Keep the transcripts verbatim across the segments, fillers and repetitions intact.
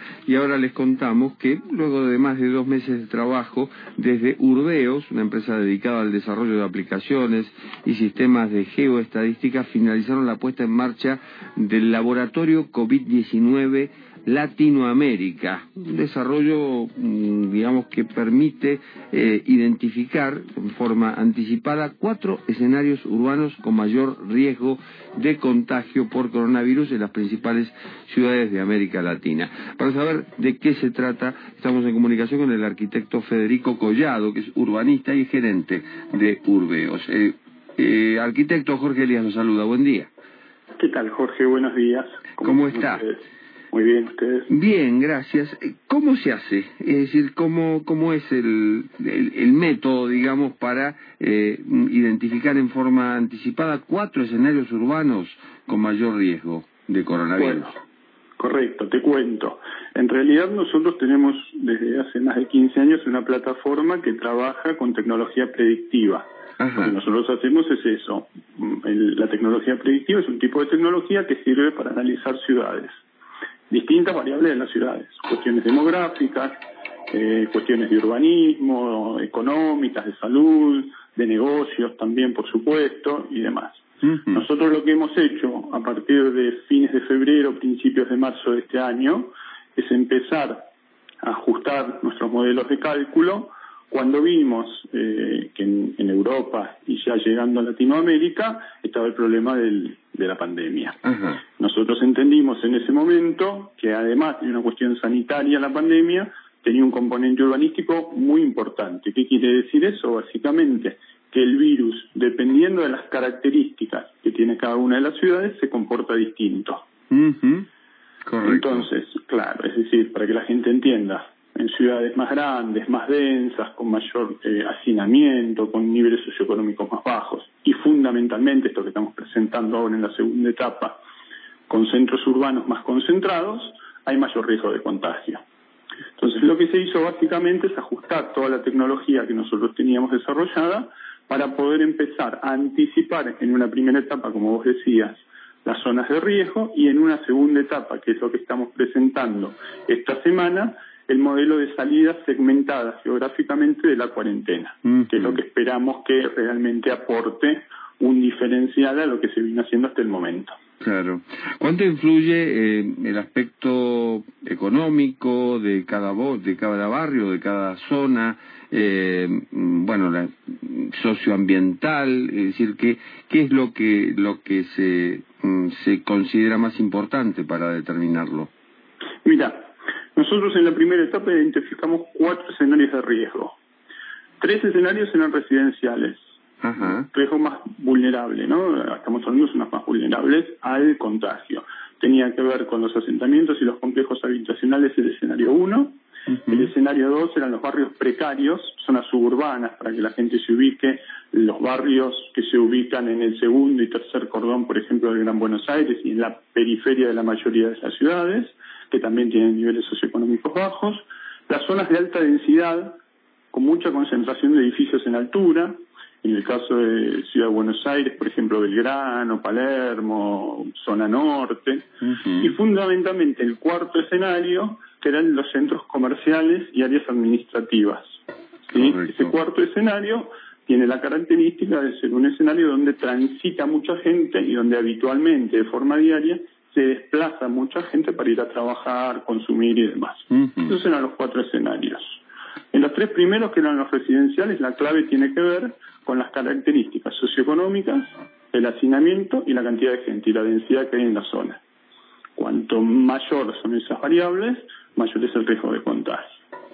y ahora les contamos que luego de más de dos meses de trabajo desde Urbeos, una empresa dedicada al desarrollo de aplicaciones y sistemas de geoestadística, finalizaron la puesta en marcha del laboratorio COVID diecinueve Latinoamérica, un desarrollo, digamos, que permite eh, identificar en forma anticipada cuatro escenarios urbanos con mayor riesgo de contagio por coronavirus en las principales ciudades de América Latina. Para saber de qué se trata, estamos en comunicación con el arquitecto Federico Collado, que es urbanista y gerente de Urbeos. Eh, eh, arquitecto Jorge Elías lo saluda, buen día. ¿Qué tal, Jorge? Buenos días. ¿Cómo, ¿Cómo está? Ustedes? Muy bien, ¿ustedes? Bien, gracias. ¿Cómo se hace? Es decir, ¿cómo, cómo es el, el, el método, digamos, para eh, identificar en forma anticipada cuatro escenarios urbanos con mayor riesgo de coronavirus? Bueno, correcto, te cuento. En realidad nosotros tenemos desde hace más de quince años una plataforma que trabaja con tecnología predictiva. Ajá. Lo que nosotros hacemos es eso. El, la tecnología predictiva es un tipo de tecnología que sirve para analizar ciudades. Distintas variables en las ciudades, cuestiones demográficas, eh, cuestiones de urbanismo, económicas, de salud, de negocios también, por supuesto, y demás. Uh-huh. Nosotros lo que hemos hecho a partir de fines de febrero, principios de marzo de este año, es empezar a ajustar nuestros modelos de cálculo cuando vimos eh, que en, en Europa y ya llegando a Latinoamérica estaba el problema del, de la pandemia. Uh-huh. Nosotros entendimos en ese momento que además de una cuestión sanitaria la pandemia tenía un componente urbanístico muy importante. ¿Qué quiere decir eso? Básicamente que el virus, dependiendo de las características que tiene cada una de las ciudades, se comporta distinto. Uh-huh. Correcto. Entonces, claro, es decir, para que la gente entienda, en ciudades más grandes, más densas, con mayor eh, hacinamiento, con niveles socioeconómicos más bajos, y fundamentalmente esto que estamos presentando ahora en la segunda etapa, con centros urbanos más concentrados, hay mayor riesgo de contagio. Entonces lo que se hizo básicamente es ajustar toda la tecnología que nosotros teníamos desarrollada para poder empezar a anticipar en una primera etapa, como vos decías, las zonas de riesgo, y en una segunda etapa, que es lo que estamos presentando esta semana, el modelo de salida segmentada geográficamente de la cuarentena, uh-huh. que es lo que esperamos que realmente aporte un diferencial a lo que se vino haciendo hasta el momento. Claro. ¿Cuánto influye eh, el aspecto económico de cada voz, de cada barrio, de cada zona, eh, bueno, la socioambiental, es decir, qué qué es lo que lo que se se considera más importante para determinarlo? Mira, nosotros en la primera etapa identificamos cuatro escenarios de riesgo. Tres escenarios eran residenciales. Ajá. Riesgo más vulnerable, ¿no? Estamos hablando de unas más vulnerables al contagio. Tenía que ver con los asentamientos y los complejos habitacionales, el escenario uno. Uh-huh. El escenario dos eran los barrios precarios, zonas suburbanas, para que la gente se ubique, los barrios que se ubican en el segundo y tercer cordón, por ejemplo, del Gran Buenos Aires y en la periferia de la mayoría de las ciudades, que también tienen niveles socioeconómicos bajos. Las zonas de alta densidad, con mucha concentración de edificios en altura, en el caso de Ciudad de Buenos Aires, por ejemplo, Belgrano, Palermo, zona norte, uh-huh. y fundamentalmente el cuarto escenario, que eran los centros comerciales y áreas administrativas. ¿Sí? Ese cuarto escenario tiene la característica de ser un escenario donde transita mucha gente y donde habitualmente, de forma diaria, se desplaza mucha gente para ir a trabajar, consumir y demás. Uh-huh. Esos eran los cuatro escenarios. En los tres primeros, que eran los residenciales, la clave tiene que ver con las características socioeconómicas, el hacinamiento y la cantidad de gente y la densidad que hay en la zona. Cuanto mayor son esas variables, mayor es el riesgo de contagio.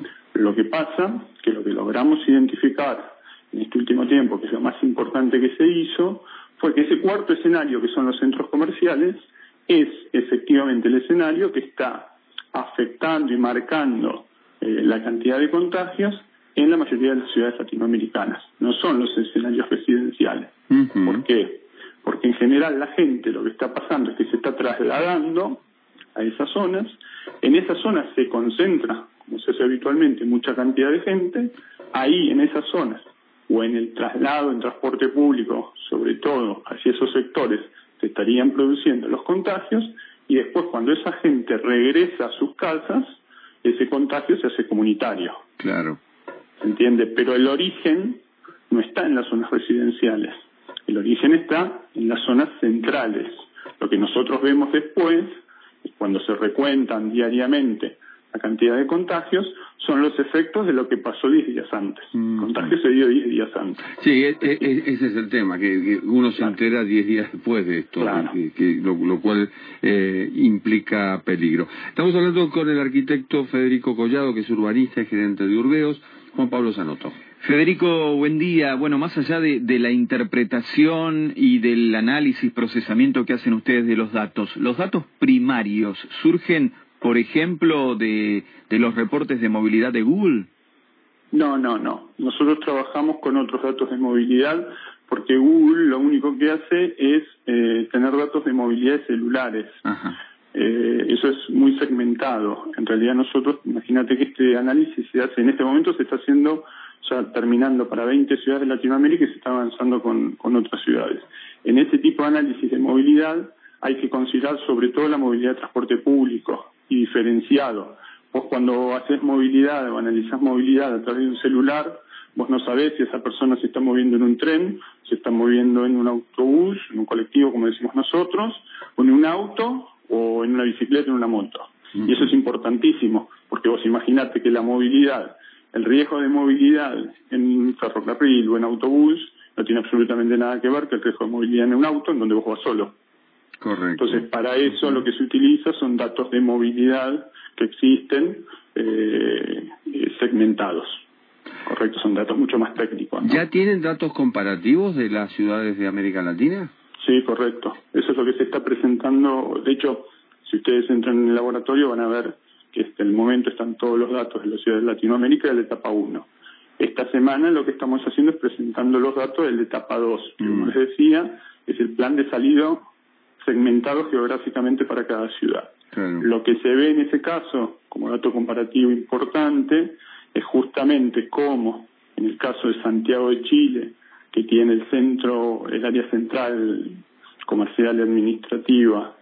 Lo que pasa, que lo que logramos identificar en este último tiempo, que es lo más importante que se hizo, fue que ese cuarto escenario, que son los centros comerciales, es efectivamente el escenario que está afectando y marcando eh, la cantidad de contagios en la mayoría de las ciudades latinoamericanas. No son los escenarios residenciales. Uh-huh. ¿Por qué? Porque en general la gente lo que está pasando es que se está trasladando a esas zonas. En esas zonas se concentra, como se hace habitualmente, mucha cantidad de gente. Ahí, en esas zonas, o en el traslado en transporte público, sobre todo hacia esos sectores, se estarían produciendo los contagios, y después cuando esa gente regresa a sus casas, ese contagio se hace comunitario. Claro. ¿Se entiende? Pero el origen no está en las zonas residenciales. El origen está en las zonas centrales. Lo que nosotros vemos después, cuando se recuentan diariamente la cantidad de contagios, son los efectos de lo que pasó diez días antes. El contagio se dio diez días antes. Sí, es, es, ese es el tema, que, que uno se claro. entera diez días después de esto, claro. que, que lo, lo cual eh, implica peligro. Estamos hablando con el arquitecto Federico Collado, que es urbanista y gerente de Urbeos. Juan Pablo Zanotto. Federico, buen día. Bueno, más allá de, de la interpretación y del análisis, procesamiento que hacen ustedes de los datos, ¿los datos primarios surgen, por ejemplo, de, de los reportes de movilidad de Google? No, no, no. Nosotros trabajamos con otros datos de movilidad porque Google lo único que hace es eh, tener datos de movilidad de celulares. Ajá. Eh, eso es muy segmentado. En realidad nosotros, imagínate que este análisis se hace, en este momento se está haciendo, ya terminando para veinte ciudades de Latinoamérica y se está avanzando con, con otras ciudades. En este tipo de análisis de movilidad hay que considerar sobre todo la movilidad de transporte público y diferenciado. Vos cuando haces movilidad o analizás movilidad a través de un celular, vos no sabés si esa persona se está moviendo en un tren, se está moviendo en un autobús, en un colectivo como decimos nosotros, o en un auto, o en una bicicleta, en una moto. Uh-huh. Y eso es importantísimo, porque vos imaginate que la movilidad, el riesgo de movilidad en ferrocarril o en autobús no tiene absolutamente nada que ver que el riesgo de movilidad en un auto en donde vos vas solo. Correcto. Entonces, para eso uh-huh. lo que se utiliza son datos de movilidad que existen eh, segmentados. Correcto, son datos mucho más técnicos, ¿no? ¿Ya tienen datos comparativos de las ciudades de América Latina? Sí, correcto. Eso es lo que se está presentando. De hecho, si ustedes entran en el laboratorio van a ver que hasta el momento están todos los datos de las ciudades de Latinoamérica de la etapa uno. Esta semana lo que estamos haciendo es presentando los datos de la etapa dos, que, como les decía, es el plan de salido segmentado geográficamente para cada ciudad. Claro. Lo que se ve en ese caso, como dato comparativo importante, es justamente cómo, en el caso de Santiago de Chile, que tiene el centro, el área central comercial y administrativa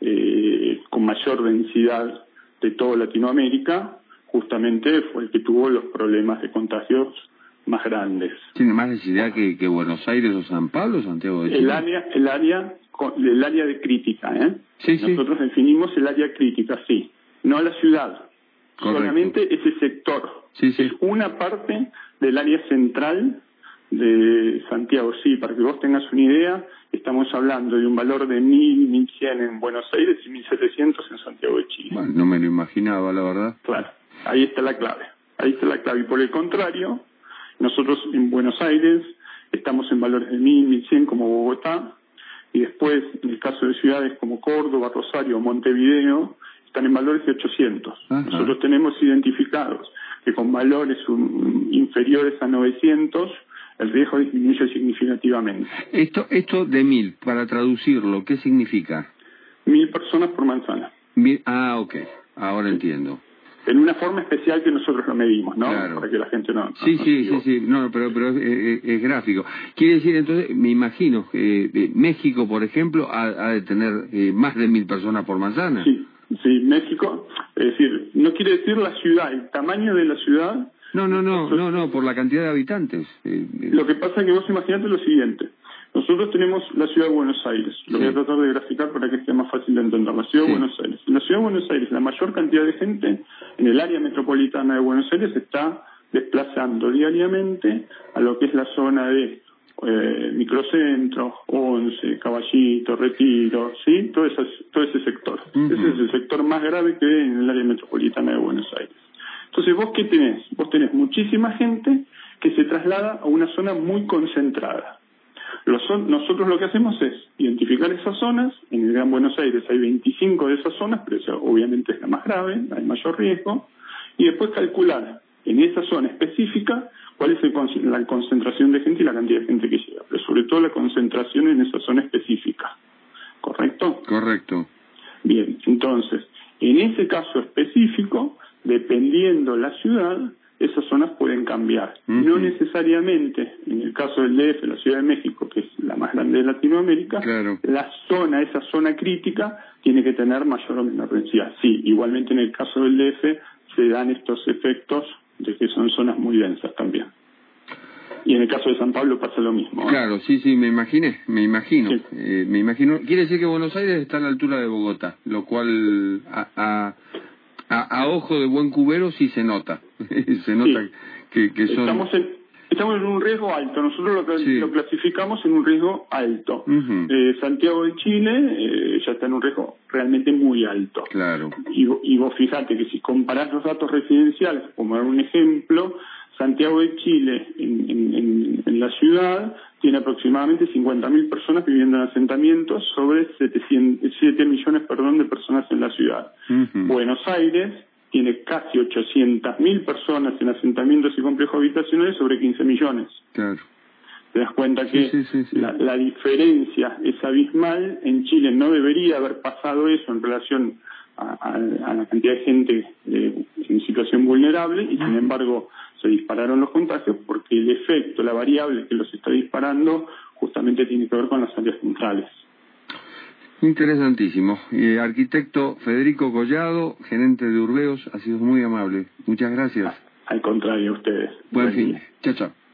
eh, con mayor densidad de toda Latinoamérica, justamente fue el que tuvo los problemas de contagios más grandes. ¿Tiene más densidad que, que Buenos Aires o San Pablo, Santiago de Chile? El área, el área, el área de crítica, ¿eh? Sí, sí. Nosotros definimos el área crítica, sí, no la ciudad, correcto. Solamente ese sector. Sí, sí. Es una parte del área central de Santiago, sí, para que vos tengas una idea, estamos hablando de un valor de mil, mil cien en Buenos Aires y mil setecientos en Santiago de Chile. Bueno, no me lo imaginaba, la verdad. Claro, ahí está la clave, ahí está la clave. Y por el contrario, nosotros en Buenos Aires estamos en valores de mil, mil cien como Bogotá, y después, en el caso de ciudades como Córdoba, Rosario o Montevideo, están en valores de ochocientos. Ajá. Nosotros tenemos identificados que con valores um, inferiores a novecientos, el riesgo disminuye significativamente. Esto esto de mil, para traducirlo, ¿qué significa? Mil personas por manzana. Mil, ah, ok, ahora sí. Entiendo. En una forma especial que nosotros lo medimos, ¿no? Claro. Para que la gente no... Sí, no, sí, no sí, sí, no, pero, pero es, es, es gráfico. Quiere decir, entonces, me imagino que eh, México, por ejemplo, ha, ha de tener eh, más de mil personas por manzana. Sí, sí, México, es decir, no quiere decir la ciudad, el tamaño de la ciudad... No, no, no, no, no, por la cantidad de habitantes. Eh, eh. Lo que pasa es que vos imaginate lo siguiente. Nosotros tenemos la ciudad de Buenos Aires. Lo sí. voy a tratar de graficar para que esté más fácil de entender. La ciudad sí. de Buenos Aires. En la ciudad de Buenos Aires, la mayor cantidad de gente en el área metropolitana de Buenos Aires se está desplazando diariamente a lo que es la zona de eh, Microcentro, Once, Caballito, Retiro, ¿sí? Todo, esas, todo ese sector. Uh-huh. Ese es el sector más grave que hay en el área metropolitana de Buenos Aires. Entonces, ¿vos qué tenés? Vos tenés muchísima gente que se traslada a una zona muy concentrada. Los son, nosotros lo que hacemos es identificar esas zonas. En el Gran Buenos Aires hay veinticinco de esas zonas, pero esa obviamente es la más grave, la de mayor riesgo, y después calcular en esa zona específica cuál es el, la concentración de gente y la cantidad de gente que llega, pero sobre todo la concentración en esa zona específica. ¿Correcto? Correcto. Bien, entonces, en ese caso específico, dependiendo la ciudad, esas zonas pueden cambiar. Uh-huh. No necesariamente, en el caso del D F, la Ciudad de México, que es la más grande de Latinoamérica, claro. la zona, esa zona crítica, tiene que tener mayor o menor densidad. Sí, igualmente en el caso del D F, se dan estos efectos de que son zonas muy densas también. Y en el caso de San Pablo pasa lo mismo, ¿eh? Claro, sí, sí, me imaginé, me imagino. Sí. Eh, me imagino. Quiere decir que Buenos Aires está a la altura de Bogotá, lo cual a, a, a, a ojo de buen cubero sí se nota. se nota sí. que, que son... Estamos en, estamos en un riesgo alto, nosotros lo, sí. lo clasificamos en un riesgo alto. Uh-huh. eh, Santiago de Chile eh, ya está en un riesgo realmente muy alto. Claro. Y, y vos fijate que si comparás los datos residenciales, como dar un ejemplo, Santiago de Chile en, en, en, en la ciudad tiene aproximadamente cincuenta mil personas viviendo en asentamientos sobre siete millones perdón, de personas en la ciudad. Uh-huh. Buenos Aires tiene casi ochocientas mil personas en asentamientos y complejos habitacionales sobre quince millones. Claro. Te das cuenta que sí, sí, sí, sí. La, la diferencia es abismal. En Chile no debería haber pasado eso en relación a, a, a la cantidad de gente eh, en situación vulnerable, y sin embargo se dispararon los contagios porque el efecto, la variable que los está disparando, justamente tiene que ver con las áreas centrales. Interesantísimo. Eh, arquitecto Federico Collado, gerente de Urbeos, ha sido muy amable. Muchas gracias. Al contrario, a ustedes. Buen fin. Chao, chao.